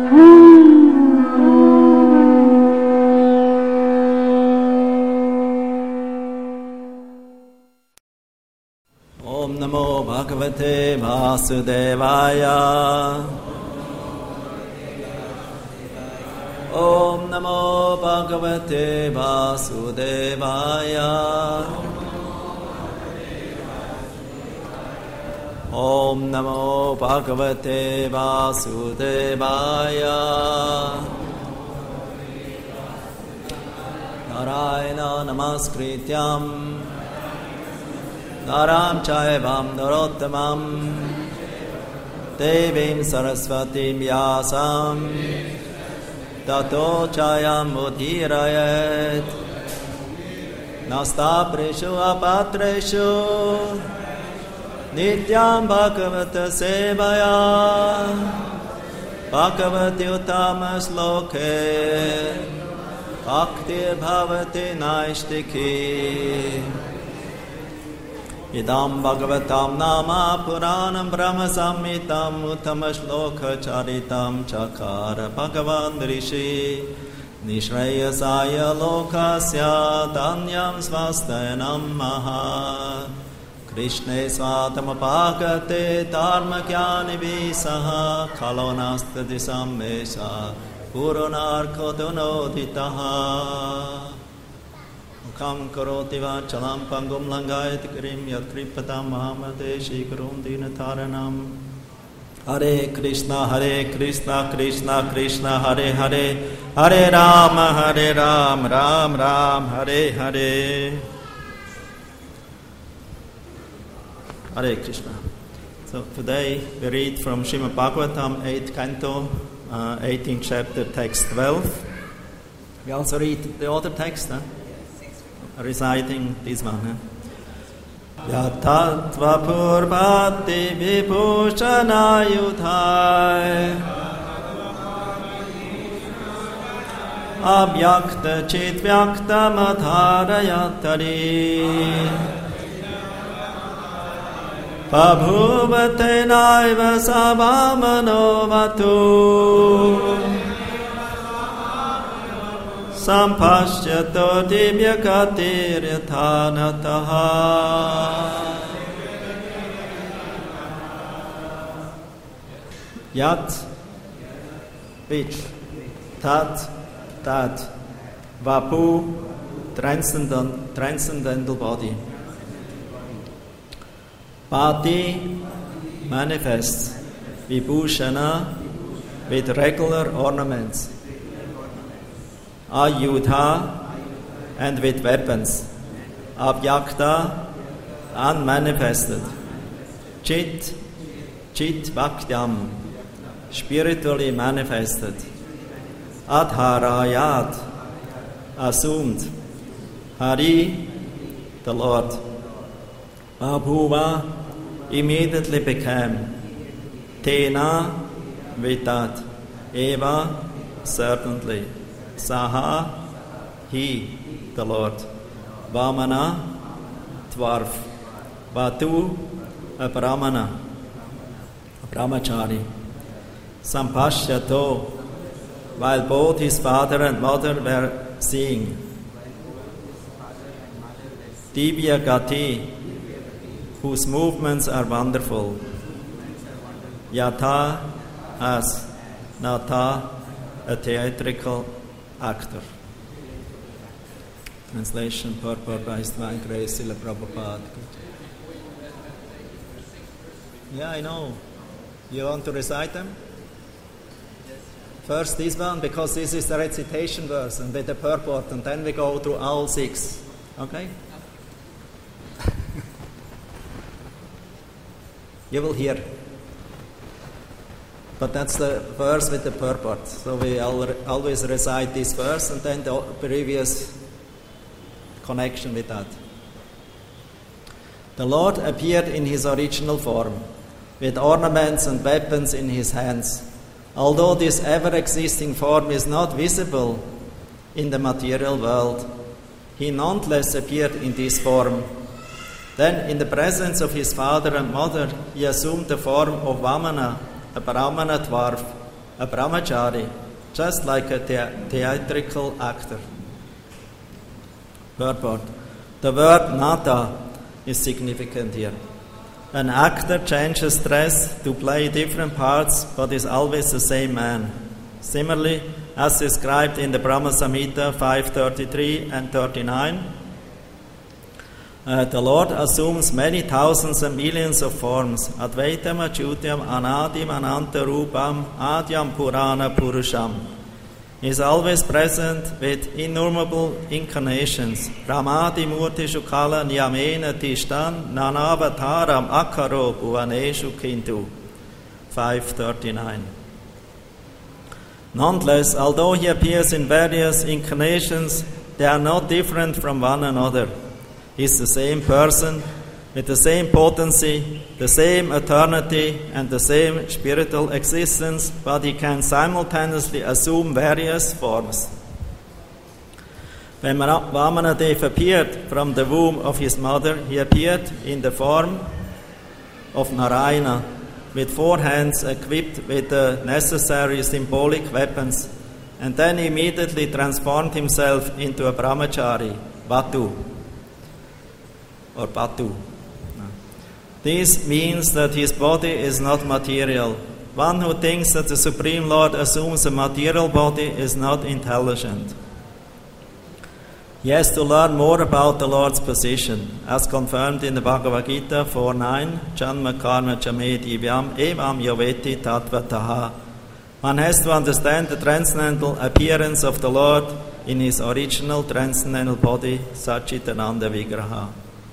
Om Namo Bhagavate Vasudevaya. Om Namo Bhagavate Vasudevaya. Om Namo Bhagavate Vasudevaya. Narayana Namaskrityam Naram Chaivam Narottamam Devim Saraswatim Vyasam Tato Chayam Udhirayet Nastapreshu Apatreshu Nityam Bhagavata Sevaya Bhagavati Uttama Sloke Bhaktir Bhavati Naishtiki Idam Bhagavatam Nama Puranam Brahma Samhitam Uttama Shloka Charitam Chakara Bhagavan Rishi Nishreyasaya Lokasya Danyam Svastenam Maha Krishne Svatamapakate Dharmakyani Visaha Kalonastati Sammesa Purunarkodunoditaha Kam karoti vachalam pangum langayat karim yat kripatam mahamade shikarum dinataranam. Hare Krishna Krishna Krishna Hare Hare Hare Ram Ram Ram Hare Hare. Hare Krishna. So today we read from Srimad Bhagavatam 8th canto, 18th chapter, text 12. We also read the other text, reciting this one. Yatatva purvati vibhushana yudhai abhyakta chitvakta madharayatari pabhuvate naiva savamano vatu Sampashyato divyakatir yathanataha. Yat, which, tat, vapu, transcendental body. Pati, manifest, vibhushana, with regular ornaments. Ayudha, and with weapons. Abhyakta, unmanifested. Chit Bhaktyam, spiritually manifested. Adharayat, assumed. Hari, the Lord. Babhuva, immediately became. Tena, with that. Eva, certainly. Saha, he, the Lord. Vamana, dwarf. Vatu, a brahmana, a brahmachari. Sampashyato, while both his father and mother were seeing. Divya Gati, whose movements are wonderful. Yatha, as. Natha, a theatrical actor. Translation, purport by His Divine Grace, Srila Prabhupada. Yeah, I know. You want to recite them? First this one, because this is the recitation verse and with the purport, and then we go through all 6. Okay? You will hear. But that's the verse with the purport. So we always recite this verse and then the previous connection with that. The Lord appeared in his original form, with ornaments and weapons in his hands. Although this ever-existing form is not visible in the material world, he nonetheless appeared in this form. Then, in the presence of his father and mother, he assumed the form of Vamana, a Brahmana dwarf, a brahmachari, just like a theatrical actor. Purport. The word nata is significant here. An actor changes dress to play different parts, but is always the same man. Similarly, as described in the Brahma Samhita 5.33 and 39, the Lord assumes many thousands and millions of forms. Advaitam Achyutyam Anadim Ananta Rupam Adyam Purana Purusham. He is always present with innumerable incarnations. Ramadi Murti Shukala Niyamena Tishtan Nanavataram Akaro Bhuvaneshu Kintu. 5.39. Nonetheless, although he appears in various incarnations, they are not different from one another. He is the same person, with the same potency, the same eternity, and the same spiritual existence, but he can simultaneously assume various forms. When Vamanadev appeared from the womb of his mother, he appeared in the form of Narayana, with 4 hands equipped with the necessary symbolic weapons, and then immediately transformed himself into a brahmachari, Batu, or Batu. This means that his body is not material. One who thinks that the Supreme Lord assumes a material body is not intelligent. He has to learn more about the Lord's position, as confirmed in the Bhagavad Gita 4.9, Janma Karma Chame Divyam Evam Yaveti Tatvataha. One has to understand the transcendental appearance of the Lord in his original transcendental body, Satchitananda Vigraha.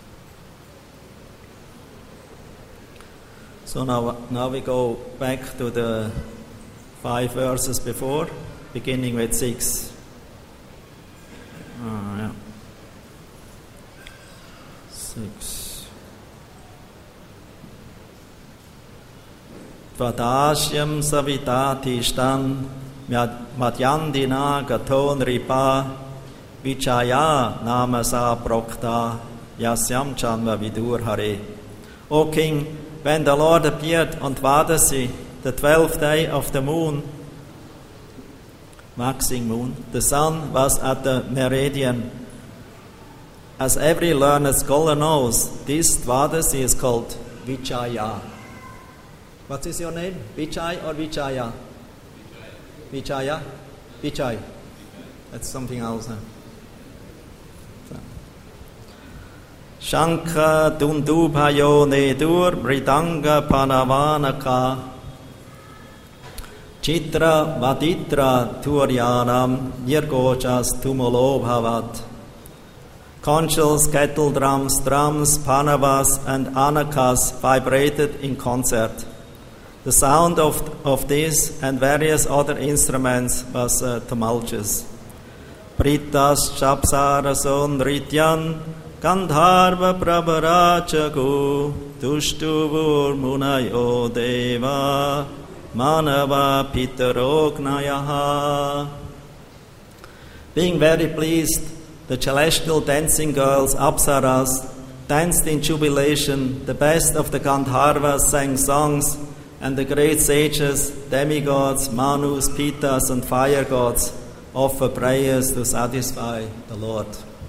So now we go back to the 5 verses before, beginning with 6. Yeah. 6. Vadashyam savitati madyandina gaton ripa vichaya namasa prokta yasyam chanva vidur hare. O King, when the Lord appeared on Dvadasi, the 12th day of the moon, waxing moon, the sun was at the meridian. As every learned scholar knows, this Dvadasi is called Vichaya. What is your name? Vichai or Vichaya? Vichaya? Vichai. That's something else. Shankha Dundubhayo Nedur Mridanga Panavanaka Chitra Vaditra Turyanam Nirgochas Tumulo Bhavat. Conchs, kettle drums, panavas, and anakas vibrated in concert. The sound of this and various other instruments was tumultuous. Pritas Shapsarason Rityan Gandharva Prabharachaku Tushtuvur Munayo Deva Manava Pitarognayaha. Being very pleased, the celestial dancing girls, Apsaras, danced in jubilation. The best of the Gandharvas sang songs, and the great sages, demigods, Manus, Pitas, and fire gods offer prayers to satisfy the Lord.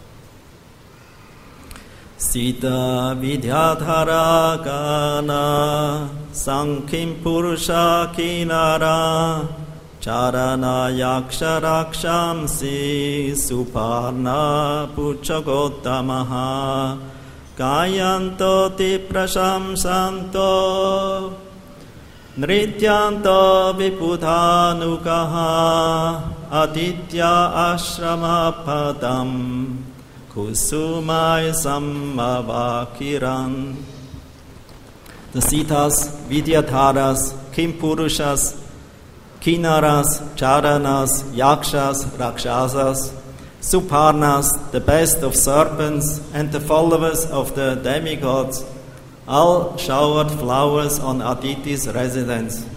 Sita Vidyadhara Gana Sankhim Purusha Kinara Charana Yaksha Rakshamsi Suparna Puchagotamaha Gayanto Ti Prashamsanto Nrityanto Vipudhanukaha Aditya Ashrama Padam Kusumai Sammavakiran. The Sitas, Vidyadharas, Kimpurushas, Kinaras, Charanas, Yakshas, Rakshasas, Suparnas, the best of serpents, and the followers of the demigods, all showered flowers on Aditi's residence,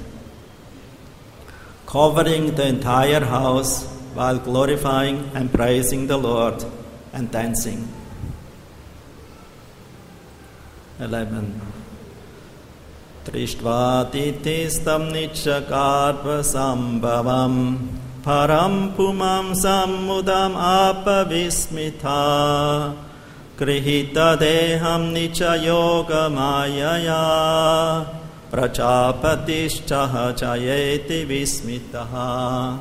covering the entire house while glorifying and praising the Lord and dancing. 11. Trishtva-titistam nichakarpa-sambhavam param pumam sammudam apavismitha grihita deham nichayoga mayaya prajapatishchaha chayeti vismitaha.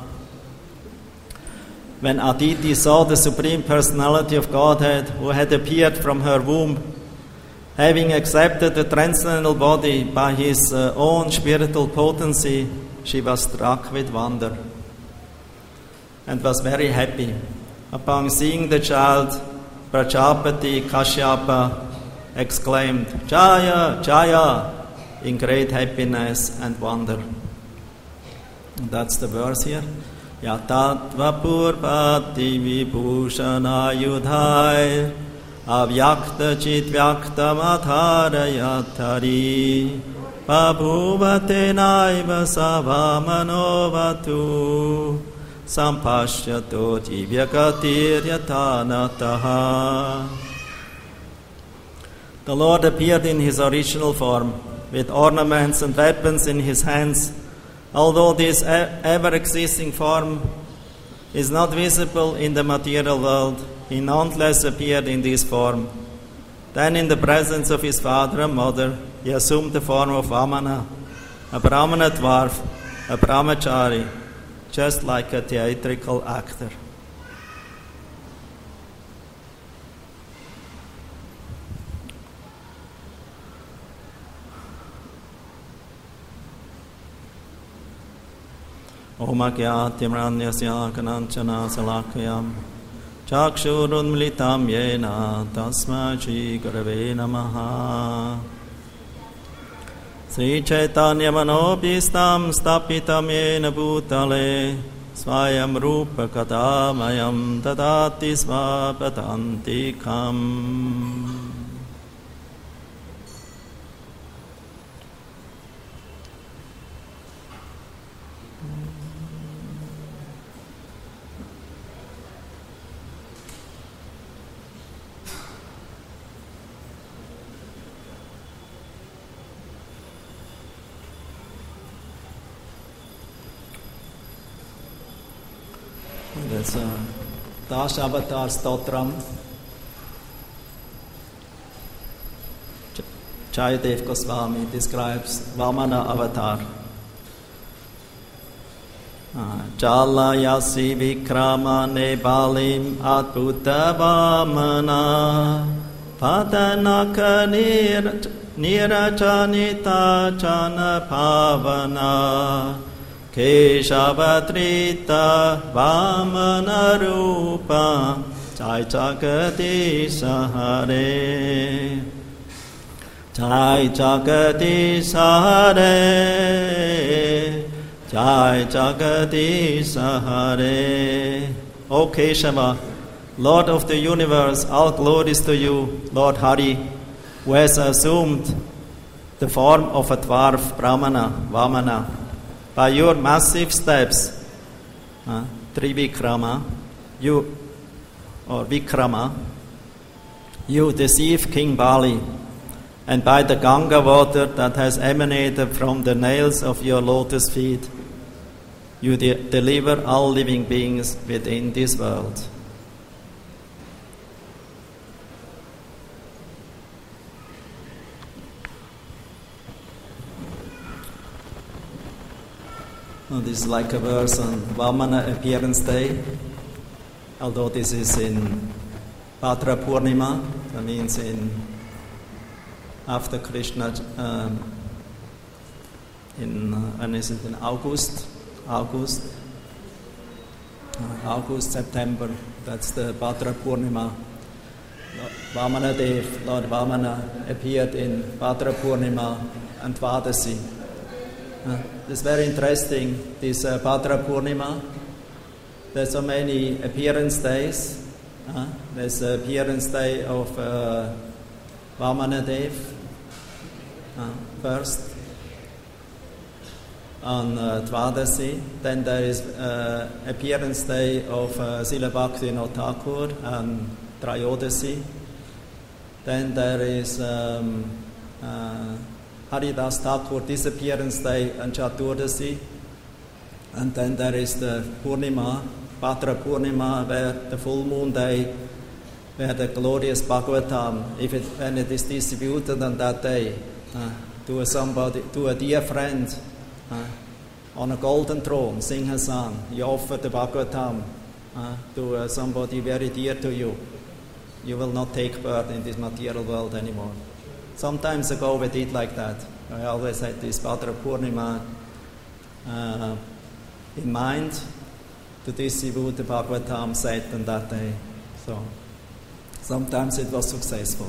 When Aditi saw the Supreme Personality of Godhead who had appeared from her womb, having accepted the transcendental body by his own spiritual potency, she was struck with wonder and was very happy. Upon seeing the child, Prajapati Kashyapa exclaimed, "Jaya, Jaya," in great happiness and wonder. And that's the verse here. Yatatva purvati vibhushana yudhai avyakta chitvakta matharayatari babhuvate naiva savamanovatu sampashyato jivyakatiryatanataha. The Lord appeared in his original form, with ornaments and weapons in his hands. Although this ever-existing form is not visible in the material world, he nonetheless appeared in this form. Then, in the presence of his father and mother, he assumed the form of Vamana, a Brahmana dwarf, a brahmachari, just like a theatrical actor. Om Agyatimranyasya Kananchana Salakayam Chakshurunmlitam Yena Tasma Shri Gurave Namaha. Sri Chaitanya Manopistam Stapitam Yena Bhutale Swayam Rupa Kadamayam Dadati Svapadantikam. That's Dasavatar Stotram. Jayadev Goswami describes Vamana avatar. Jala Yasi Vikrama Nebalim Adbhuta Vamana Padanaka Nirajanita Jana Pavana Keshavadrita Vamana Rupa Jai Jagadisha Hare Jai Jagadisha Hare Jai Jagadisha Hare. O Keshava, Lord of the universe, all glories to you, Lord Hari, who has assumed the form of a dwarf Brahmana, Vamana. By your massive steps, Trivikrama, Vikrama, you deceive King Bali, and by the Ganga water that has emanated from the nails of your lotus feet, you deliver all living beings within this world. Well, this is like a verse on Vamana Appearance Day, although this is in Bhadra Purnima, that means after Krishna, when is it, in August, September, that's the Bhadra Purnima. Vamana Dev, Lord Vamana, appeared in Bhadra Purnima and Dvadasi. It's very interesting, this Bhadra Purnima. There's so many appearance days. There's the appearance day of Vamana Dev first on Dvadasi. Then there is appearance day of Srila Bhaktivinoda Thakur on Trayodasi. Then there is Haridas Thakur disappearance day and Chaturdasi. And then there is the Purnima, Bhadra Purnima, where the full moon day, where the glorious Bhagavatam, when it is distributed on that day, to a dear friend, on a golden throne, Singhasan, you offer the Bhagavatam to somebody very dear to you. You will not take part in this material world anymore. Sometimes ago we did like that. I always had this Bhadra Purnima in mind to distribute the Bhagavatam set on that day. So sometimes it was successful.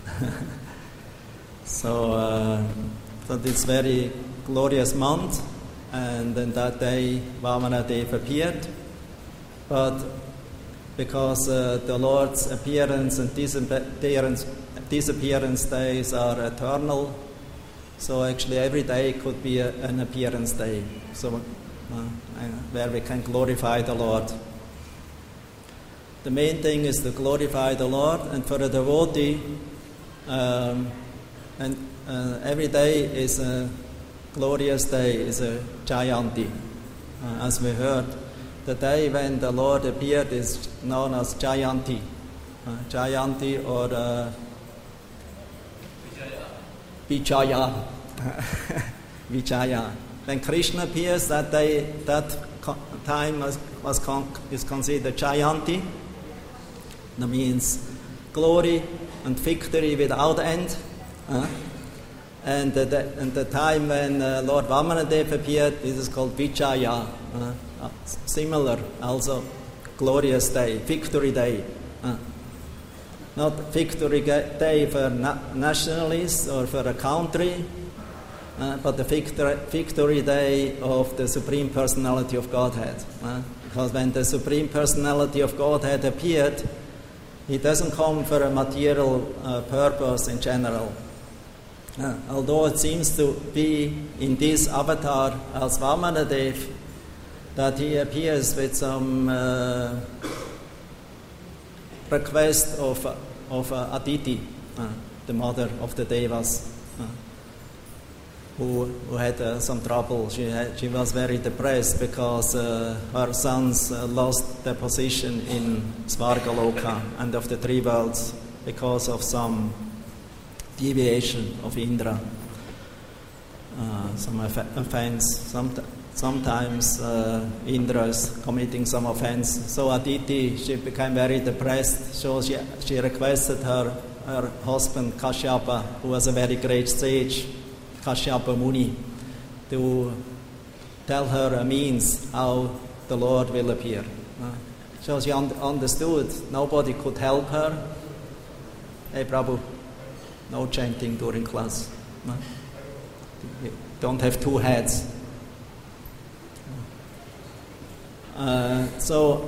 So this very glorious month, and then that day Vamanadev appeared. But because the Lord's appearance and disappearance days are eternal, so actually every day could be an appearance day, so where we can glorify the Lord. The main thing is to glorify the Lord, and for a devotee, every day is a glorious day, is a Jayanti. As we heard, the day when the Lord appeared is known as Jayanti. Jayanti or Vijaya. Vijaya. When Krishna appears, that day, that time is considered Jayanti. That means glory and victory without end. And the time when Lord Vamanadev appeared, this is called Vijaya. Similar, also glorious day, victory day. Not victory day for nationalists or for a country, but the victory day of the Supreme Personality of Godhead. Because when the Supreme Personality of Godhead appeared, he doesn't come for a material purpose in general. Although it seems to be in this avatar as Vamanadev that he appears with some request of Aditi, the mother of the Devas, who had some trouble. She was very depressed because her sons lost their position in Svargaloka and of the three worlds because of some deviation of Indra, some offense. Sometimes Indra is committing some offense. So Aditi, she became very depressed. So she requested her husband Kashyapa, who was a very great sage, Kashyapa Muni, to tell her a means how the Lord will appear. So she understood nobody could help her. Hey Prabhu, no chanting during class. You don't have two heads. So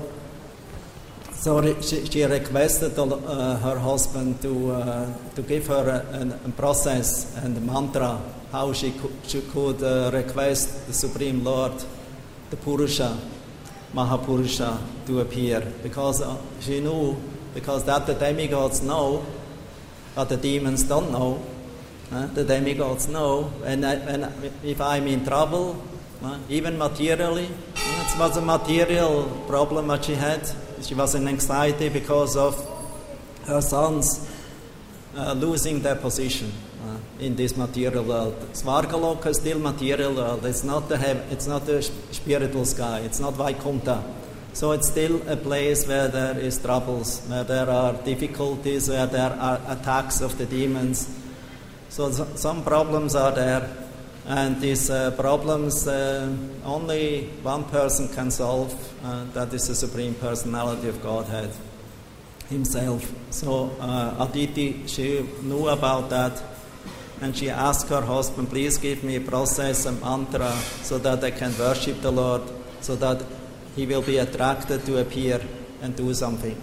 she requested her husband to give her a process and a mantra how she could request the Supreme Lord, the Purusha, Mahapurusha, to appear, because she knew, because that the demigods know, but the demons don't know. The demigods know, and if I'm in trouble, even materially, it was a material problem that she had. She was in anxiety because of her sons losing their position in this material world. Svargaloka is still material world. It's not the spiritual sky. It's not Vaikuntha. So it's still a place where there is troubles, where there are difficulties, where there are attacks of the demons. So some problems are there. And these problems only one person can solve, that is the Supreme Personality of Godhead himself. So Aditi, she knew about that, and she asked her husband, please give me a process, a mantra, so that I can worship the Lord, so that he will be attracted to appear and do something.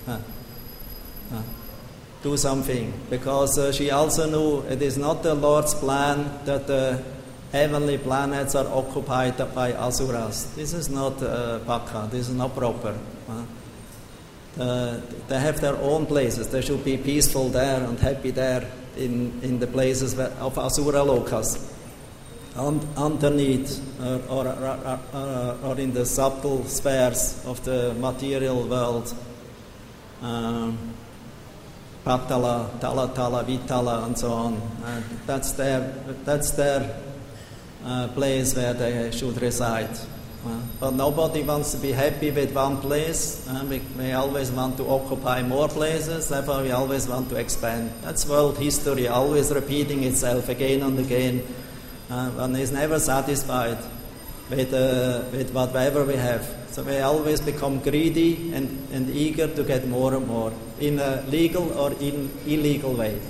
Do something, because she also knew it is not the Lord's plan that the heavenly planets are occupied by asuras. This is not bhakha, this is not proper. They have their own places. They should be peaceful there and happy there in the places of Asura Lokas, underneath or in the subtle spheres of the material world, Patala, Talatala, Vitala, and so on. That's their place where they should reside. But nobody wants to be happy with one place. We always want to occupy more places, therefore we always want to expand. That's world history, always repeating itself again and again. One is never satisfied with whatever we have. So we always become greedy and eager to get more and more, in a legal or in illegal way.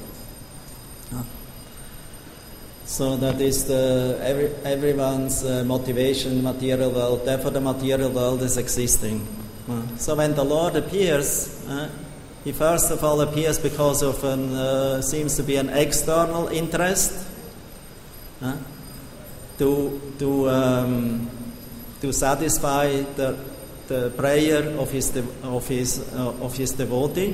So that is everyone's motivation, material world. Therefore the material world is existing. So when the Lord appears, He first of all appears because of seems to be an external interest to satisfy the prayer of his devotee,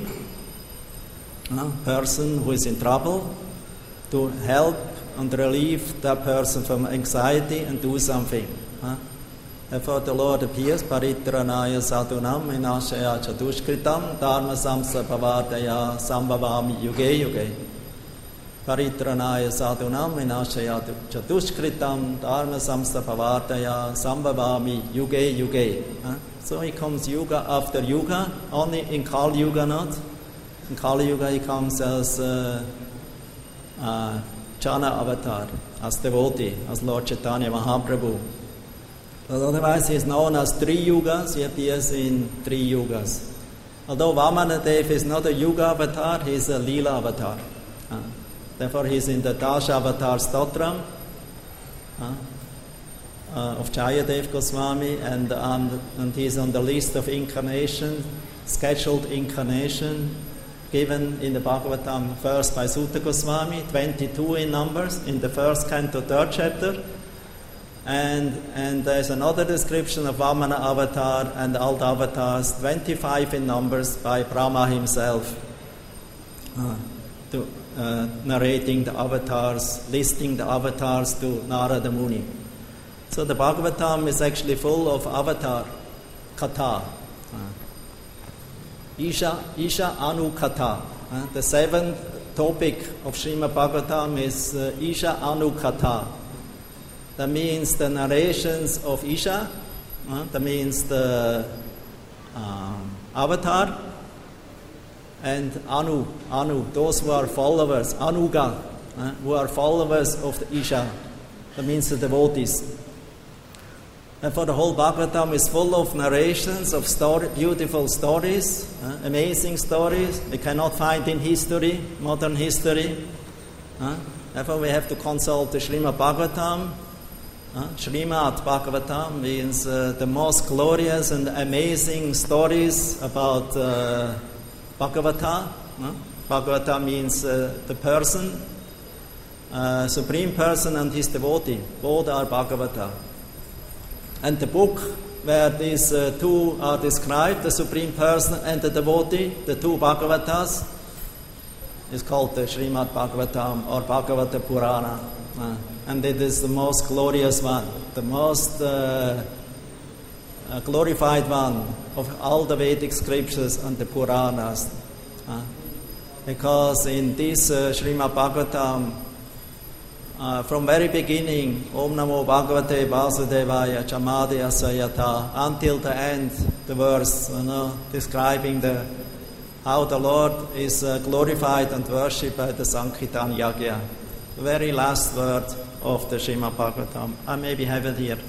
person who is in trouble, to help and relieve that person from anxiety and do something. Therefore the Lord appears, Paritranaya sadhunam vinashaya chadushkritam dharma samsapavardaya sambhavami yuge yuge. Paritranaya sadhunam vinashaya chadushkritam dharma samsapavardaya sambhavami yuge yuge. So he comes yuga after yuga, only in Kali Yuga not. In Kali Yuga he comes as Jana avatar, as devotee, as Lord Chaitanya Mahaprabhu. But otherwise he is known as 3 yugas, he appears in 3 yugas. Although Vamanadev is not a yuga avatar, he is a lila avatar. Therefore he is in the Dasha avatar stotram of Jayadev Goswami, and he is on the list of incarnation, scheduled incarnation, given in the Bhagavatam first by Sutta Goswami, 22 in numbers, in the first canto, 3rd chapter. And there's another description of Vamana avatar and all the avatars, 25 in numbers, by Brahma himself, narrating the avatars, listing the avatars to Narada Muni. So the Bhagavatam is actually full of avatar, katha. Isha Anu Katha. The 7th topic of Srimad Bhagavatam is Isha Anu Katha. That means the narrations of Isha, that means the avatar, and Anu, those who are followers, Anuga, who are followers of the Isha, that means the devotees. And for the whole Bhagavatam is full of narrations of beautiful stories, amazing stories we cannot find in history, modern history. Therefore we have to consult the Srimad Bhagavatam. Srimad Bhagavatam means the most glorious and amazing stories about Bhagavata. Bhagavata means the person, Supreme Person and his devotee. Both are Bhagavata. And the book where these two are described, the Supreme Person and the devotee, the 2 Bhagavatas, is called the Srimad Bhagavatam or Bhagavata Purana. And it is the most glorious one, the most glorified one of all the Vedic scriptures and the Puranas. Because in this Srimad Bhagavatam, from very beginning, Om Namo Bhagavate Vasudevaya Chamadya Sayata, until the end, the verse, describing how the Lord is glorified and worshipped by the Sankirtan Yagya. The very last word of the Srimad Bhagavatam. I maybe have it here.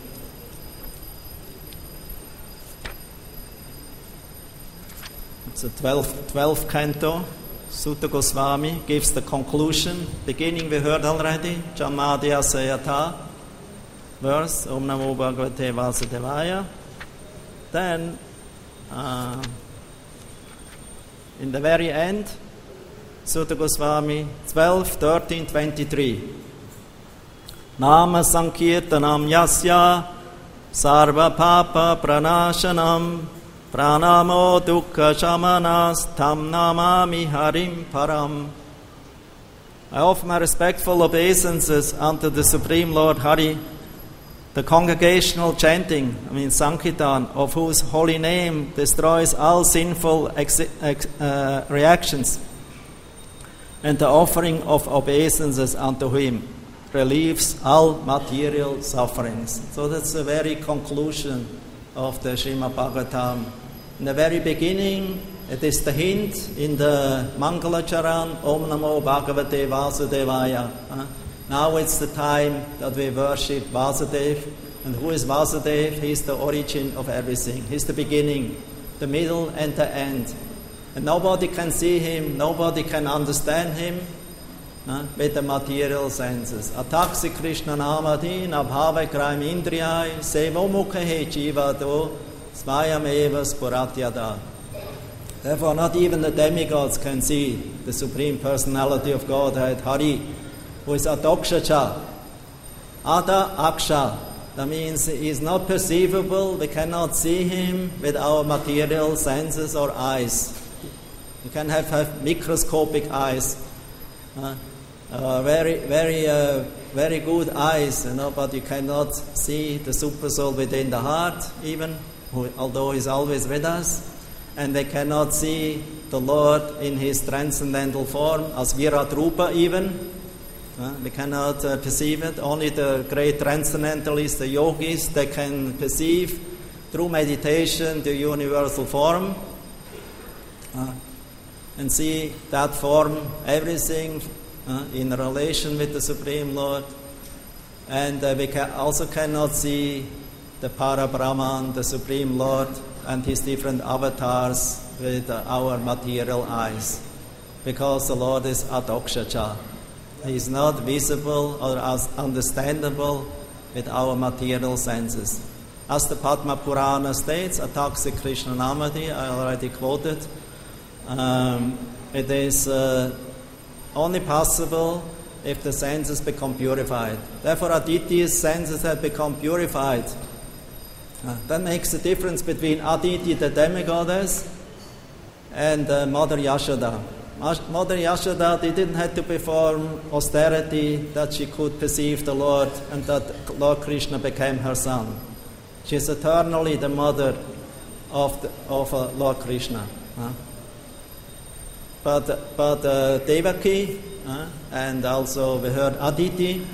It's a 12th canto. Sutta Goswami gives the conclusion. Beginning we heard already, Jamadya Sayata, verse, Om Namo Bhagavate Vasudevaya. Then, in the very end, Sutta Goswami 12, 13, 23. Nama Sankirtanam Yasya Sarva Papa Pranashanam Pranamo Dukkha Shamanas Tam Namami Harim Param. I offer my respectful obeisances unto the Supreme Lord Hari, the congregational chanting, Sankirtan, of whose holy name destroys all sinful reactions, and the offering of obeisances unto him relieves all material sufferings. So that's the very conclusion of the Srimad Bhagavatam. In the very beginning, it is the hint in the Mangalacharan, Om Namo Bhagavate Vasudevaya. Now it's the time that we worship Vasudev. And who is Vasudev? He is the origin of everything. He's the beginning, the middle, and the end. And nobody can see him, nobody can understand him with the material senses. Ataksi Krishna Namadi Nabhava Kraim Indriyai Sevomukhe Jivado Svayameva Spuratyada. Therefore, not even the demigods can see the Supreme Personality of Godhead, Hari, who is Adokshacha. Ada Aksha. That means he is not perceivable. We cannot see him with our material senses or eyes. You can have microscopic eyes, very good eyes, but you cannot see the super soul within the heart, even, although he's always with us. And they cannot see the Lord in his transcendental form, as Virat Rupa even. We cannot perceive it. Only the great transcendentalists, the yogis, they can perceive through meditation the universal form and see that form, everything in relation with the Supreme Lord. And we also cannot see the Parabrahman, the Supreme Lord, and his different avatars with our material eyes, because the Lord is Adokshacha. He is not visible or as understandable with our material senses. As the Padma Purana states, Ataksi Krishna Namadi, I already quoted, it is only possible if the senses become purified. Therefore, Aditi's senses have become purified. That makes the difference between Aditi, the demigoddess, and Mother Yashoda. Mother Yashoda, they didn't have to perform austerity that she could perceive the Lord and that Lord Krishna became her son. She is eternally the mother of Lord Krishna. But Devaki and also we heard Aditi,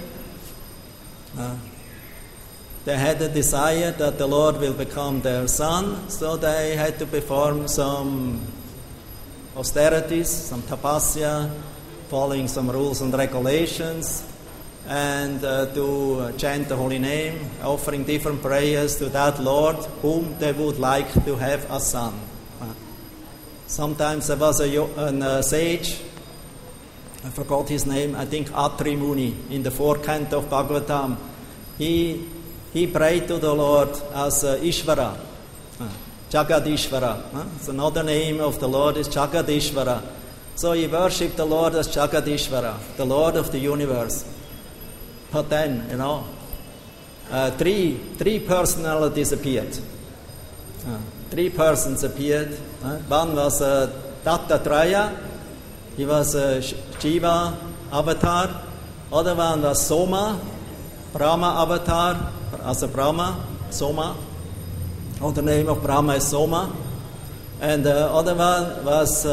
they had a desire that the Lord will become their son, so they had to perform some austerities, some tapasya, following some rules and regulations, and to chant the holy name, offering different prayers to that Lord whom they would like to have as son. Sometimes there was a sage, I forgot his name, I think Atri Muni, in the 4th canto of Bhagavatam. He prayed to the Lord as Ishvara, Jagadishvara. So another name of the Lord is Jagadishvara. So he worshipped the Lord as Jagadishvara, the Lord of the universe. But then, three personalities appeared. 3 persons appeared. One was Dattatreya. He was a Shiva avatar. Other one was Soma, Brahma avatar, as a Brahma, Soma. The name of Brahma is Soma. And the other one was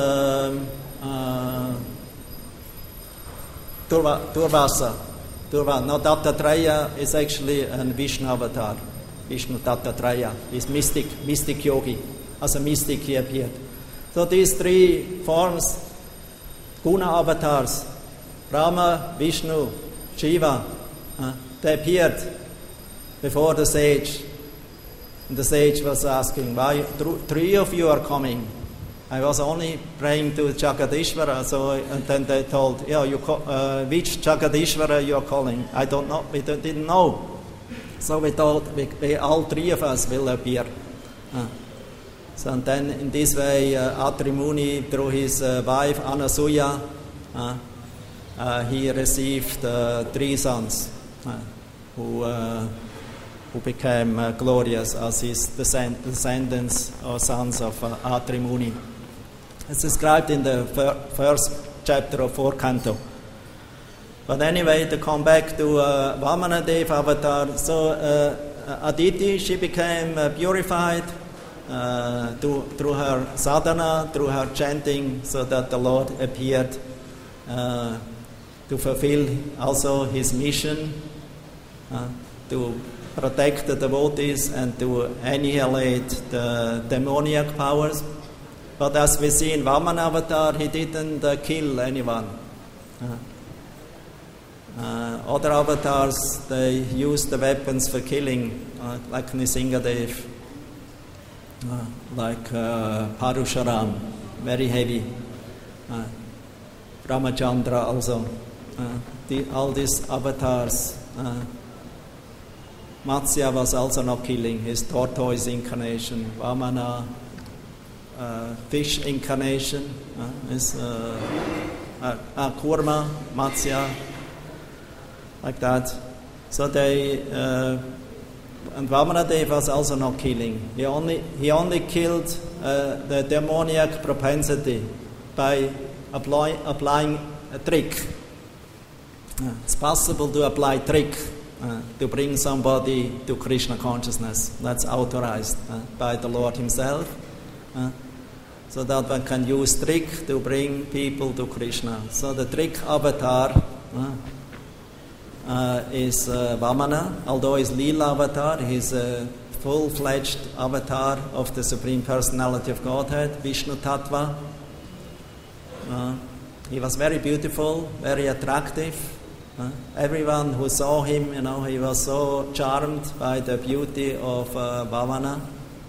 Durvasa. Now Dattatreya is actually a Vishnu avatar. Vishnu Dattatreya is mystic yogi. As a mystic he appeared. So these 3 forms, Guna avatars, Brahma, Vishnu, Shiva, they appeared before the sage. And the sage was asking, why 3 of you are coming? I was only praying to Jagadishvara, and then they told, which Jagadishvara you are calling? I don't know, we didn't know. So we thought all 3 of us will appear. So and then in this way, Atri Muni, through his wife Anasuya, he received 3 sons who became glorious as his descendants or sons of Atri Muni. It's described in the first chapter of 4th canto. But anyway, to come back to Vamanadev avatar, so Aditi, she became purified through her sadhana, through her chanting, so that the Lord appeared to fulfill also his mission, to protect the devotees and to annihilate the demoniac powers. But as we see in Vamana avatar, he didn't kill anyone. Other avatars, they used the weapons for killing, like Nrisimhadev, like Parusharam, very heavy. Ramachandra also. All these avatars. Matsya was also not killing, his tortoise incarnation. Vamana, fish incarnation, is Kurma, Matsya, like that. So they, and Vamanadev was also not killing. He only killed the demoniac propensity by applying a trick. It's possible to apply trick to bring somebody to Krishna consciousness. That's authorized by the Lord himself. So that one can use trick to bring people to Krishna. So the trick avatar is Vamana, although he's Leela avatar, he's a full-fledged avatar of the Supreme Personality of Godhead, Vishnu Tattva. He was very beautiful, very attractive. Everyone who saw him, he was so charmed by the beauty of Vamana.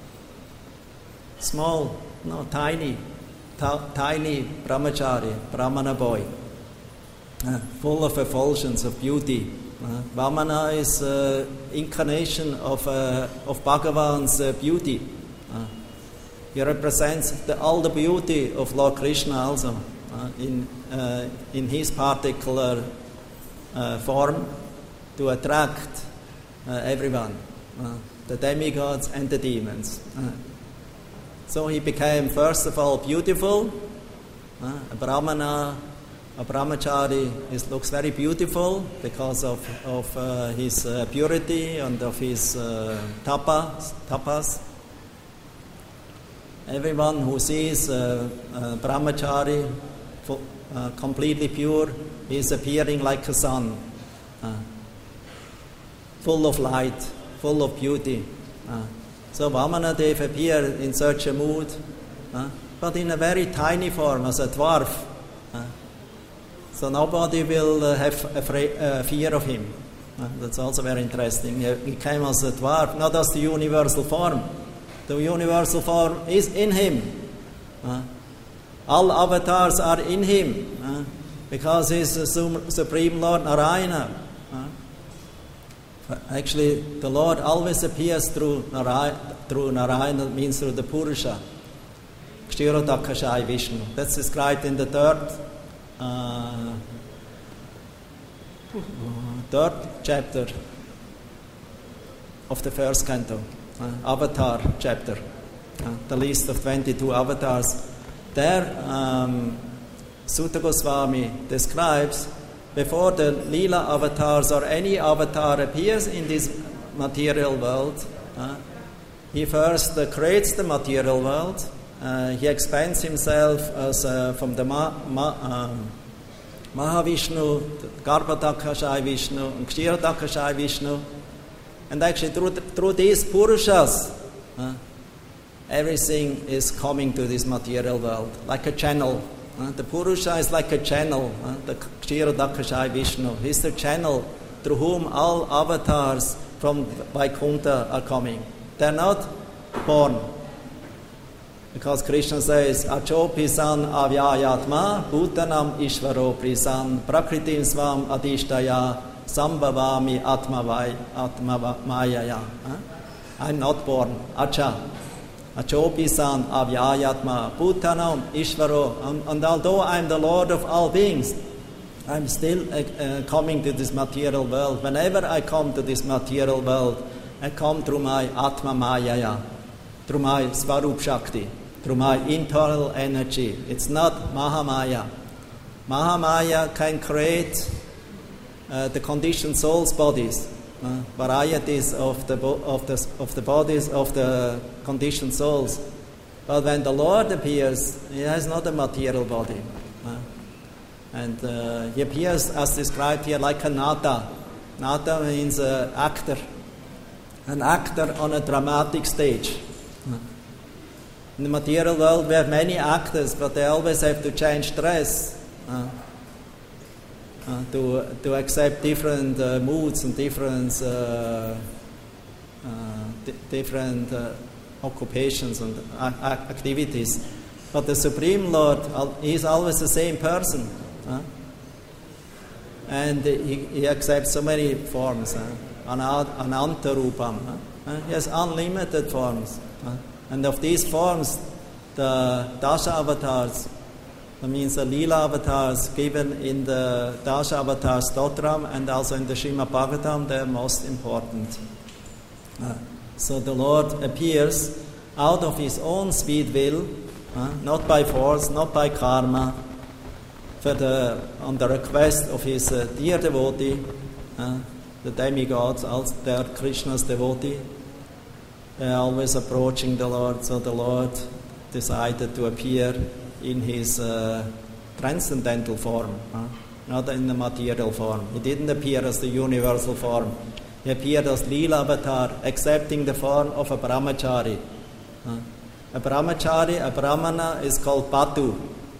Small, tiny brahmachari, brahmana boy, full of effulgence, of beauty. Vamana is incarnation of Bhagavan's beauty. He represents all the beauty of Lord Krishna also in his particular form to attract everyone, the demigods and the demons. So he became first of all beautiful. A brahmana, a brahmachari looks very beautiful because of his purity and of his tapas. Everyone who sees brahmachari completely pure is appearing like a sun, full of light, full of beauty. So Vamanadev appeared in such a mood, but in a very tiny form, as a dwarf. So nobody will have fear of him. That's also very interesting. He came as a dwarf, not as the universal form. The universal form is in him. All avatars are in him, because he's the Supreme Lord Narayana. Actually, the Lord always appears through Narayana, means through the Purusha. Kshirodakashai Vishnu. That's described in the third chapter of the first canto, Avatar chapter, the list of 22 avatars. There, Sutta Goswami describes, before the Leela avatars or any avatar appears in this material world, he first creates the material world. He expands himself as from the Mahavishnu, Garbhodakashai Vishnu, and Kshirodakashai Vishnu. And actually through these Purushas, everything is coming to this material world, like a channel. The Purusha is like a channel, the Kshirodakashai Vishnu. He's the channel through whom all avatars from Vaikuntha are coming. They're not born. Because Krishna says, Acho pisan avyayatma bhutanam ishvaro prisan prakritim svam adhishtaya sambhavami atma mayaya. I'm not born. Acha. Acho pisan avyayatma bhutanam ishvaro. And although I'm the Lord of all beings, I'm still coming to this material world. Whenever I come to this material world, I come through my atma mayaya, through my Svarup Shakti, through my internal energy. It's not Mahamaya. Mahamaya can create the conditioned souls' bodies, varieties of the bodies of the conditioned souls. But when the Lord appears, He has not a material body. And He appears, as described here, like a nata. Nata means actor. An actor on a dramatic stage. In the material world, we have many actors, but they always have to change dress to accept different moods and different occupations and activities. But the Supreme Lord is always the same person. And he accepts so many forms. Anantarupam. He has unlimited forms. And of these forms, the Dasha avatars, that means the Leela avatars given in the Dasha avatar Stotram and also in the Srimad Bhagavatam, they are most important. So the Lord appears out of His own sweet will, not by force, not by karma, on the request of His dear devotee, the demigods, they are Krishna's devotee. They are always approaching the Lord, so the Lord decided to appear in His transcendental form, not in the material form. He didn't appear as the universal form. He appeared as Leela avatar, accepting the form of a brahmachari. A brahmachari, a brahmana, is called Patu.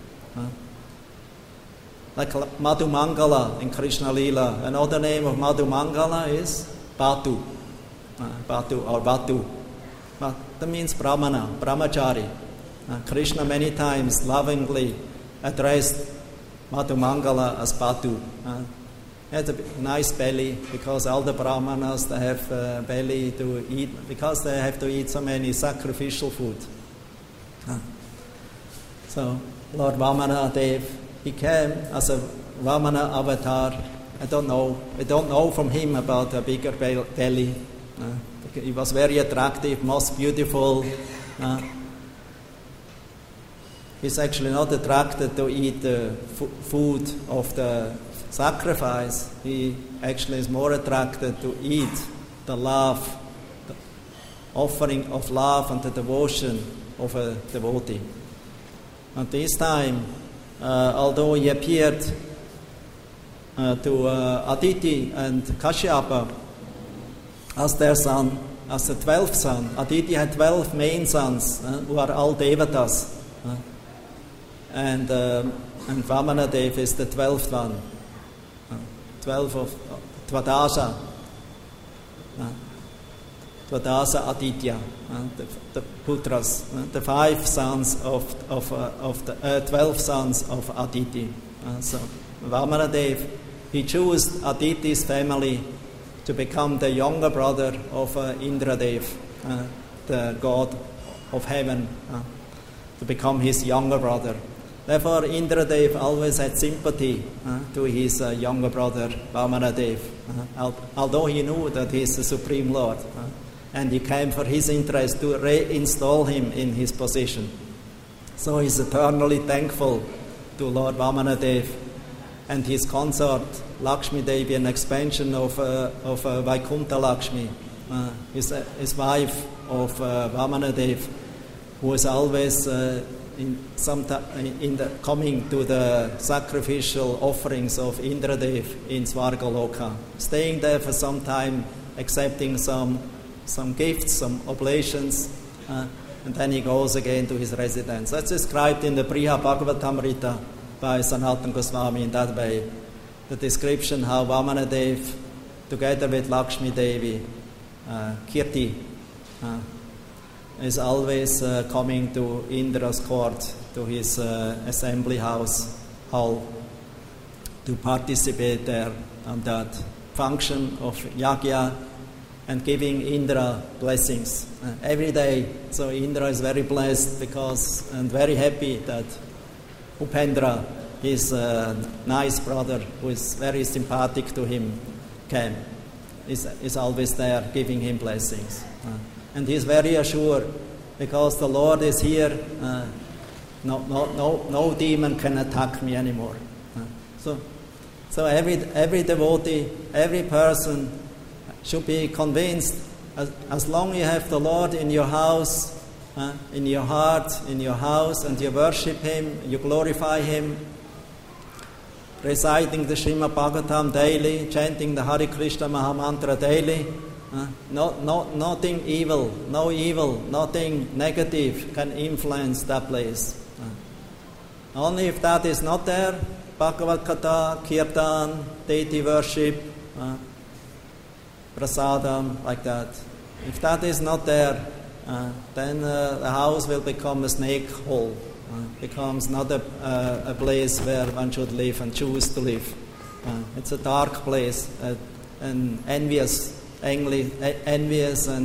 Like Madhumangala in Krishna Leela. Another name of Madhumangala is Patu. Patu or Batu. That means brahmana, brahmachari. Krishna many times lovingly addressed Madhumangala as Patu. He had a nice belly because all the brahmanas, they have belly to eat because they have to eat so many sacrificial food. So Lord Vamana Dev, he came as a Vamana avatar. I don't know from him about a bigger belly. He was very attractive, most beautiful. He's actually not attracted to eat the food of the sacrifice. He actually is more attracted to eat the love, the offering of love and the devotion of a devotee. At this time, although he appeared to Aditi and Kashyapa as their son, as the 12th son. Aditi had 12 main sons who are all Devatas. And Vamanadev is the 12th one. 12 of Twadasa. Twadasa Aditya, the Putras, the 5 sons of the 12 sons of Aditi. So Vamanadev, he chose Aditi's family to become the younger brother of Indradev, the god of heaven, to become his younger brother. Therefore, Indradev always had sympathy to his younger brother, Vamanadev, although he knew that he is the Supreme Lord. And he came for his interest to reinstall him in his position. So he's eternally thankful to Lord Vamanadev and his consort, Lakshmi Devi, an expansion of Vaikuntha Lakshmi, his wife of Vamanadev, who is always coming to the sacrificial offerings of Indradev in Svargaloka, staying there for some time, accepting some gifts, some oblations, and then he goes again to his residence. That's described in the Priha Bhagavatamrita by Sanatana Goswami in that way. The description how Vamanadev, together with Lakshmi Devi, Kirti, is always coming to Indra's court, to his assembly house hall, to participate there on that function of yagya and giving Indra blessings every day. So Indra is very blessed and very happy that Upendra, his nice brother, who is very sympathetic to him, is always there giving him blessings. And he is very assured, because the Lord is here, no demon can attack me anymore. So So every devotee, every person should be convinced, as long as you have the Lord in your house, in your heart, in your house, and you worship Him, you glorify Him, reciting the Srimad Bhagavatam daily, chanting the Hare Krishna Mahamantra daily, nothing evil, nothing negative can influence that place. Only if that is not there, Bhagavad Gita, Kirtan, deity worship, prasadam, like that. If that is not there, then the house will become a snake hole. Becomes not a place where one should live and choose to live. It's a dark place, an envious and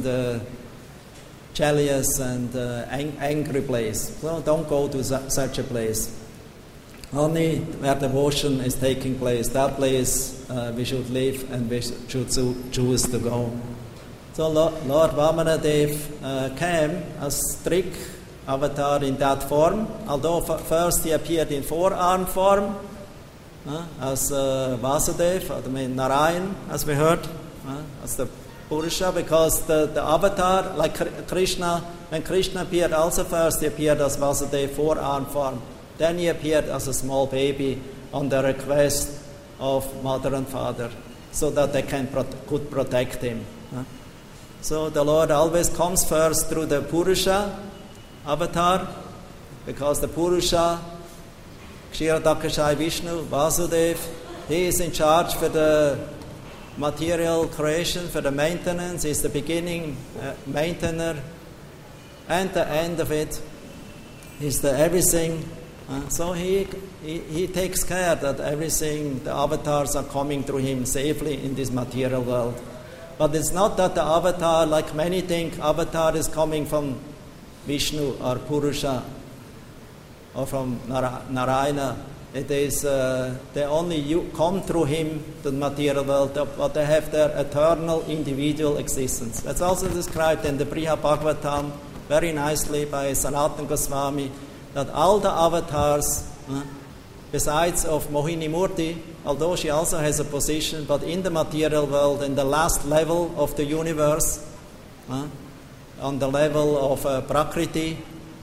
jealous and angry place. So don't go to such a place. Only where devotion is taking place, that place we should live and we should choose to go. So Lord Vamanadev came as Trik avatar in that form, although first he appeared in four-armed form as Vasudev, I mean Narayan, as we heard, as the Purusha, because the avatar, like Krishna, when Krishna appeared also first, he appeared as Vasudev, four-armed form. Then he appeared as a small baby on the request of mother and father, so that they could protect him. So the Lord always comes first through the Purusha avatar, because the Purusha, Kshiradakashai Vishnu, Vasudev, he is in charge for the material creation, for the maintenance. He's the beginning maintainer and the end of it. He's the everything. So he takes care that everything, the avatars are coming through him safely in this material world. But it's not that the avatar, like many think, avatar is coming from Vishnu or Purusha or from Narayana. It is they only come through him to the material world, but they have their eternal individual existence. That's also described in the Brihad Bhagavatam very nicely by Sanatana Goswami, that all the avatars, besides of Mohini Murti, although she also has a position, but in the material world, in the last level of the universe, on the level of Prakriti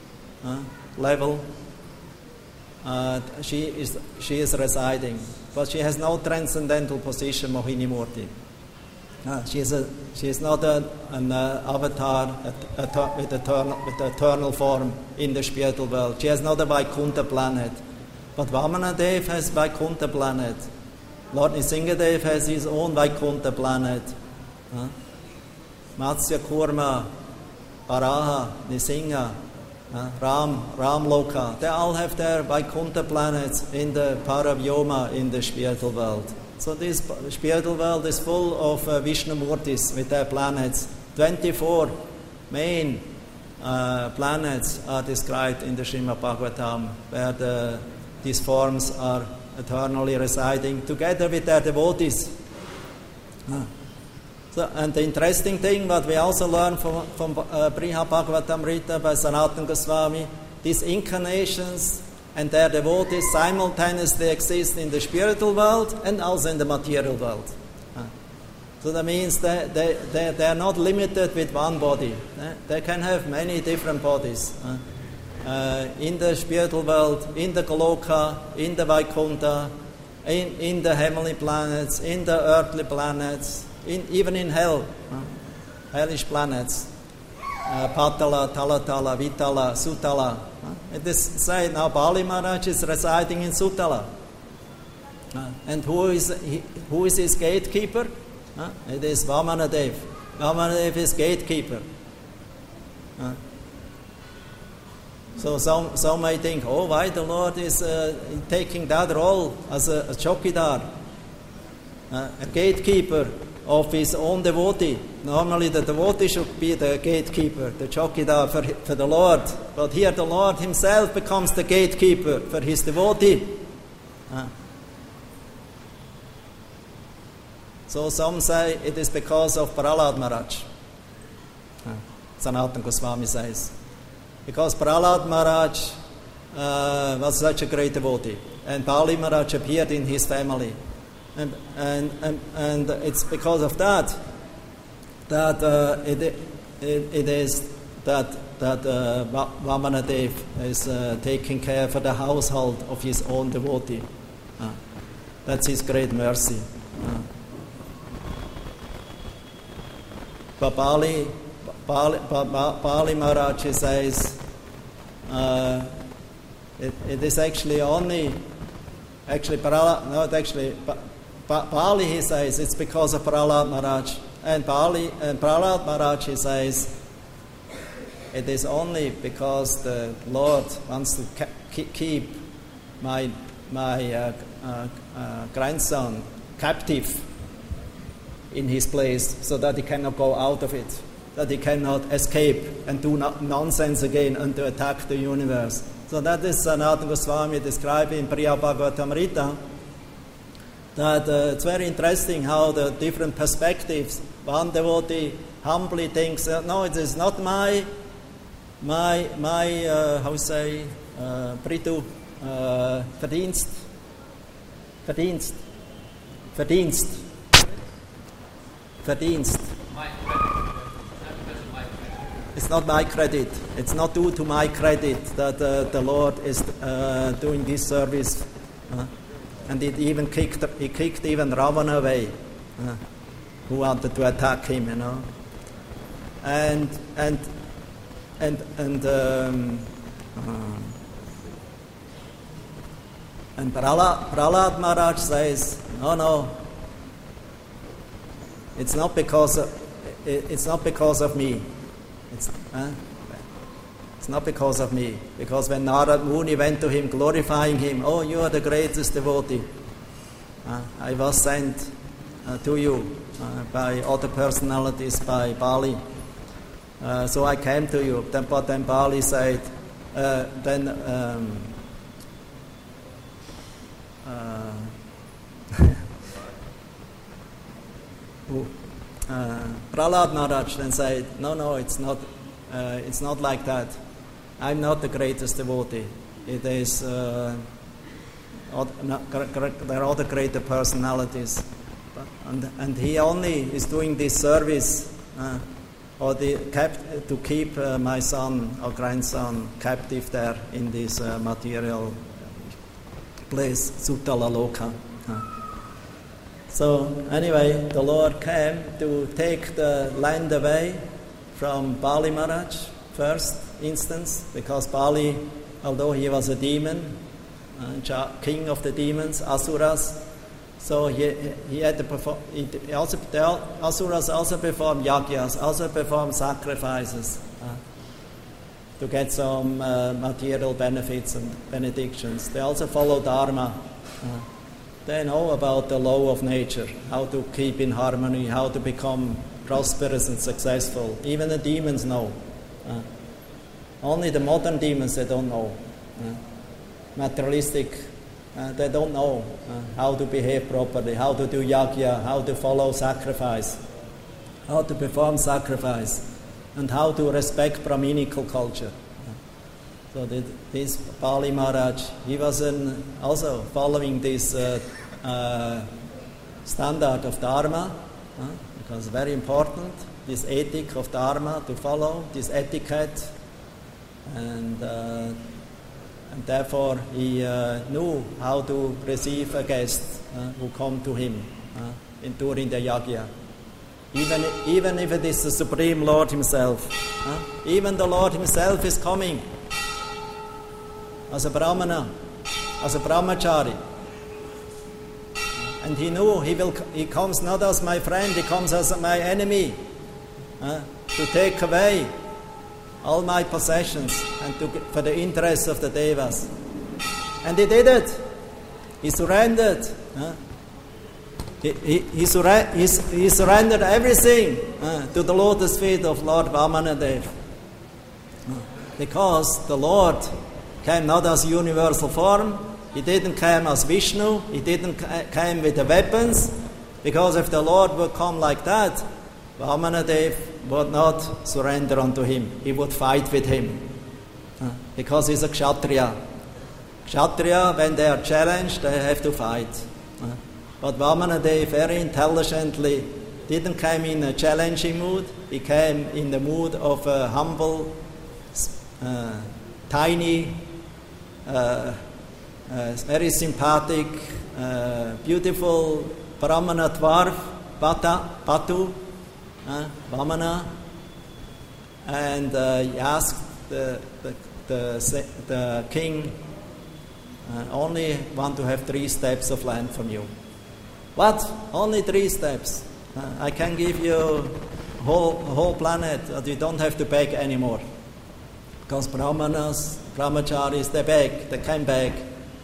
level, she is residing, but she has no transcendental position, Mohini Murti. She is not an avatar with eternal form in the spiritual world. She has not a Vaikuntha planet. But Vamanadev has Vaikuntha planet. Lord Nrsingadev has his own Vaikuntha planet. Matsya Kurma, Varaha, Nrsinga, Ram Loka, they all have their Vaikuntha planets in the Paravyoma, in the spiritual world. So this spiritual world is full of Vishnu Murtis with their planets. 24 main planets are described in the Srimad Bhagavatam, where these forms are eternally residing together with their devotees. So, and the interesting thing, what we also learn from Brihad Bhagavatamrita by Sanatana Goswami, these incarnations and their devotees simultaneously exist in the spiritual world and also in the material world. So that means they are not limited with one body. They can have many different bodies. In the spiritual world, in the Goloka, in the Vaikuntha, in the heavenly planets, in the earthly planets, even in hell, hellish planets. Patala, Talatala, Vitala, Sutala. It is said now Bali Maharaj is residing in Sutala. And who is his gatekeeper? It is Vamanadev. Vamanadev is gatekeeper. So some may think, why the Lord is taking that role as a chokidar, a gatekeeper of his own devotee. Normally the devotee should be the gatekeeper, the chokidar for the Lord. But here the Lord himself becomes the gatekeeper for his devotee. So some say it is because of Prahlad Maharaj. Sanatana Goswami says. Because Prahlad Maharaj was such a great devotee. And Bali Maharaj appeared in his family. And it's because of that it is that Vamanadev is taking care for the household of his own devotee. That's his great mercy. But Bali Maharaj says it is actually only Bali he says it's because of Prahlad Maharaj, and Prahlad Maharaj he says it is only because the Lord wants to keep my grandson captive in his place, so that he cannot go out of it, that he cannot escape and do nonsense again and to attack the universe. So that is Sanatana Goswami describing in Priya Bhagavatamrita, that it's very interesting how the different perspectives. One devotee humbly thinks, no, it is not my Pritu verdienst. It's not my credit. It's not due to my credit that the Lord is doing this service. And he kicked even Ravana away, who wanted to attack him, And Prahlad Maharaj says, no, it's not because of me. It's not because of me. Because when Narad Muni went to him glorifying him, oh, you are the greatest devotee. I was sent to you by other personalities, by Bali. So I came to you. But then Bali said, Prahlad Maharaj then said, no, it's not like that. I'm not the greatest devotee. It is there are other greater personalities, and he only is doing this service to keep my son or grandson captive there in this material place, Sutala Loka. So anyway, the Lord came to take the land away from Bali Maharaj, first instance, because Bali, although he was a demon, king of the demons, Asuras, so he had to perform. The Asuras also perform yagyas, also perform sacrifices to get some material benefits and benedictions. They also follow Dharma. They know about the law of nature, how to keep in harmony, how to become prosperous and successful. Even the demons know. Only the modern demons, they don't know. Materialistic, they don't know how to behave properly, how to do yagya, how to follow sacrifice, how to perform sacrifice, and how to respect Brahminical culture. So this Bali Maharaj, he was also following this standard of Dharma, because very important, this ethic of Dharma to follow, this etiquette, and therefore he knew how to receive a guest who come to him during the yagya. Even if it is the Supreme Lord Himself, even the Lord Himself is coming as a Brahmana, as a Brahmachari. And he knew he comes not as my friend, he comes as my enemy, to take away all my possessions and for the interests of the Devas. And he did it. He surrendered. He surrendered everything to the lotus feet of Lord Vamanadev. Because the Lord came not as universal form, He didn't come as Vishnu, He didn't come with the weapons, because if the Lord would come like that, Vamanadev would not surrender unto Him. He would fight with Him, because he's a Kshatriya. Kshatriya, when they are challenged, they have to fight. But Vamana Dev very intelligently didn't come in a challenging mood. He came in the mood of a humble, tiny, very sympathetic, beautiful Brahmana dwarf, Batu, Vamana, and he asked the king, only want to have 3 steps of land from you. What? Only 3 steps? I can give you whole planet, you don't have to beg anymore. Because brahmacharis, they beg, they can beg.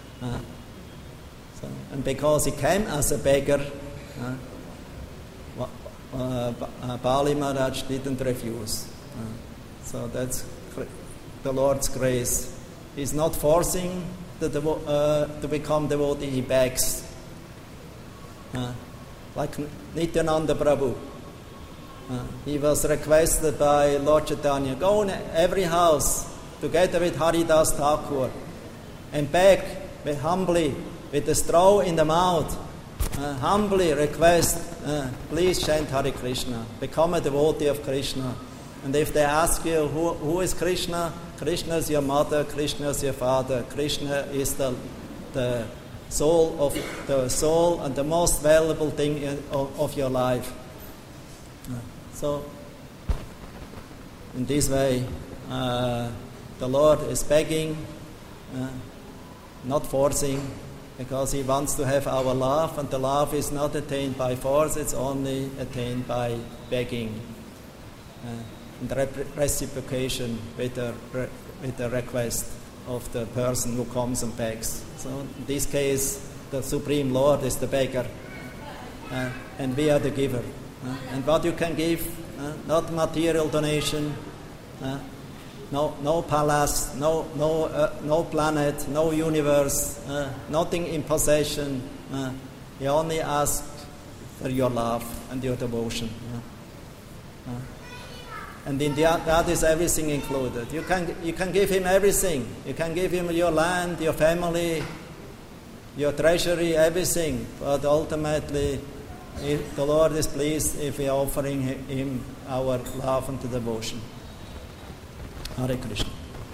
And because he came as a beggar, Bali Maharaj didn't refuse. So that's the Lord's grace. He's not forcing to become devotee, he begs. Like Nityananda Prabhu. He was requested by Lord Chaitanya, go in every house together with Haridas Thakur and beg humbly with a straw in the mouth, humbly request, please chant Hare Krishna, become a devotee of Krishna. And if they ask you, who is Krishna? Krishna is your mother, Krishna is your father, Krishna is the soul and the most valuable thing of your life. So, in this way, the Lord is begging, not forcing, because He wants to have our love, and the love is not attained by force, it's only attained by begging. And reciprocation with the request of the person who comes and begs. So in this case, the Supreme Lord is the beggar, and we are the giver. And what you can give, not material donation, no palace, no planet, no universe, nothing in possession. You only ask for your love and your devotion. And in that is everything included. You can give Him everything. You can give Him your land, your family, your treasury, everything. But ultimately, if the Lord is pleased if we are offering Him our love and devotion. Hare Krishna.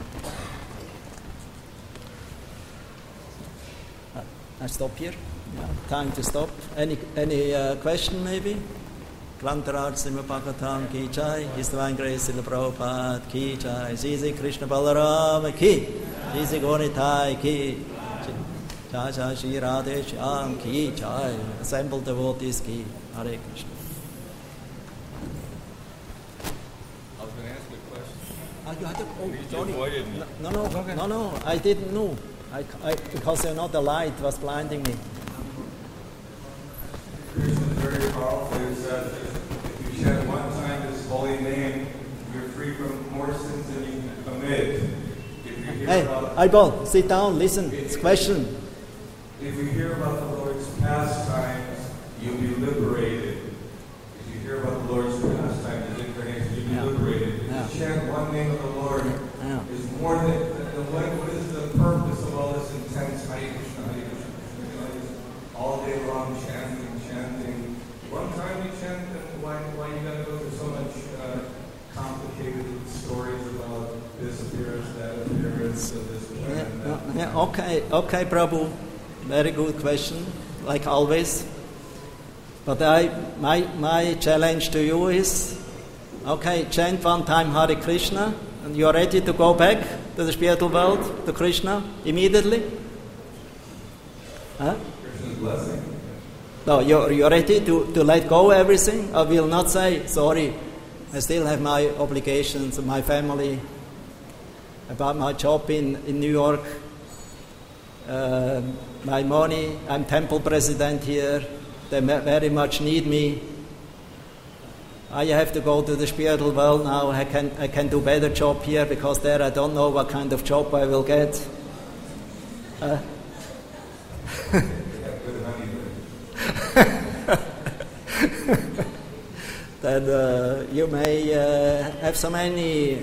I stop here. Yeah, time to stop. Any question maybe? Grantaraj Srimad Bhagavatam ki jai, His Divine Grace Srila Prabhupada ki jai, Sri Krishna Balarama ki, Sri Gauritai ki, Jai Jai Shri Radhe Shyam ki jai, assembled devotees ki, Hare Krishna. I was going to ask you a question. You had to, You avoided me. No, I didn't know. Because the light was blinding me. Krishna is very powerful. He says, if you chant one time His holy name, you're free from more sins than you can commit. Hey, Aibol, sit down, listen. It's a question. If you hear about the Lord's pastimes, you'll be liberated. If you hear about the Lord's pastimes, His incarnation, you'll be liberated. If you chant one name of the Lord, is more than what is the purpose of all this intense Hare Krishna, Hare Krishna? All day long chanting. One time you chant, then why you got to go through so much complicated stories about this appearance, that appearance, this appearance? Okay, Prabhu. Very good question, like always. But my challenge to you is, okay, chant one time Hare Krishna, and you are ready to go back to the spiritual world, to Krishna, immediately? Huh? Krishna's blessing. No, you're ready to let go everything? I will not say, sorry, I still have my obligations, my family, about my job in New York, my money, I'm temple president here, they very much need me. I have to go to the spiritual world now, I can do better job here, because there I don't know what kind of job I will get. Then you may have so many.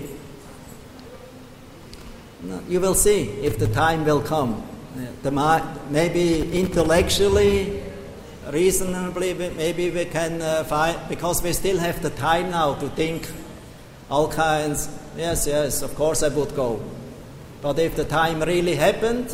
You will see if the time will come. Maybe intellectually reasonably, maybe we can find, because we still have the time now to think all kinds. Yes, of course I would go. But if the time really happened,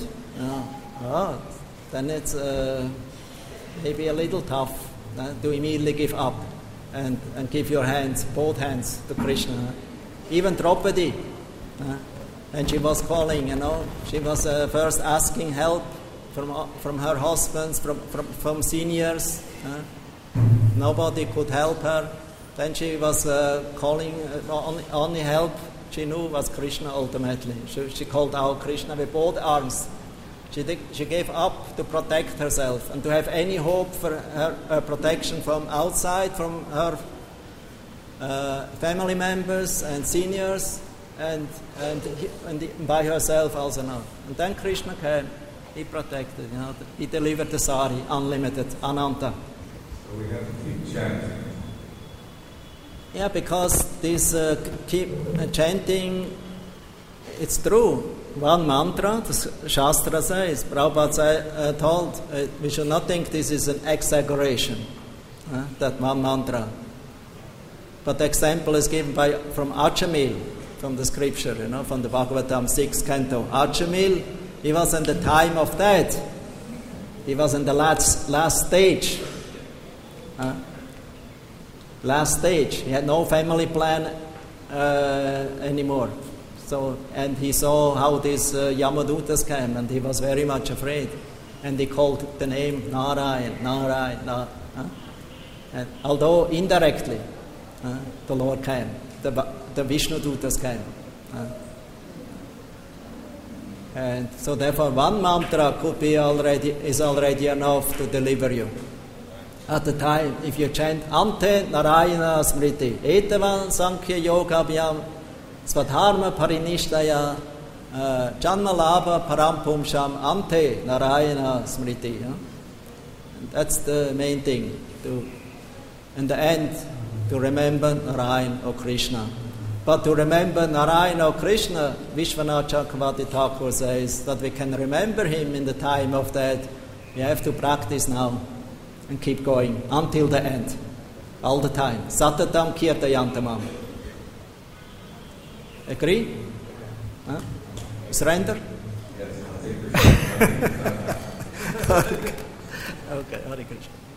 then it's maybe a little tough to immediately give up and give your hands, both hands, to Krishna. Even Draupadi, and she was calling, she was first asking help from her husbands, from seniors. Nobody could help her. Then she was calling, only help she knew was Krishna ultimately. She called out Krishna with both arms. She gave up to protect herself and to have any hope for her protection from outside, from her family members and seniors, and by herself also not. And then Krishna came. He protected, he delivered the sari, unlimited, Ananta. So we have to keep chanting. Yeah, because this keep chanting, it's true. One mantra, the Shastra says, Prabhupada told, we should not think this is an exaggeration, that one mantra. But the example is given from Ajamil, from the scripture, from the Bhagavatam 6th canto. Ajamil, he was in the time of death. He was in the last stage. Last stage. He had no family plan anymore. So, and he saw how these Yamadutas came, and he was very much afraid. And he called the name Narayan. And although indirectly, the Lord came, the Vishnu Dutas came. And so therefore one mantra is already enough to deliver you. At the time, if you chant Ante Narayana Smriti, Etavan Sankhya Yoga Vyam Svadharma Parinishtaya Janmalabha Parampumsham Ante Narayana Smriti. That's the main thing. In the end, to remember Narayan or Krishna. But to remember Narayan or Krishna, Vishwanath Chakravarti Thakur says that we can remember him in the time of death. We have to practice now and keep going until the end, all the time. Satatam Kirtayantamam. Agree? Surrender? Yes, I'll take this. Okay, Hare Krishna.